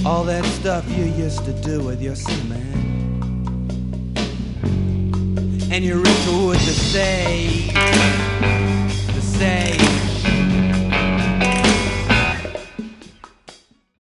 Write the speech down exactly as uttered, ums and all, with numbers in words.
all that stuff you used to do with your cement, and your ritual with the say, the say.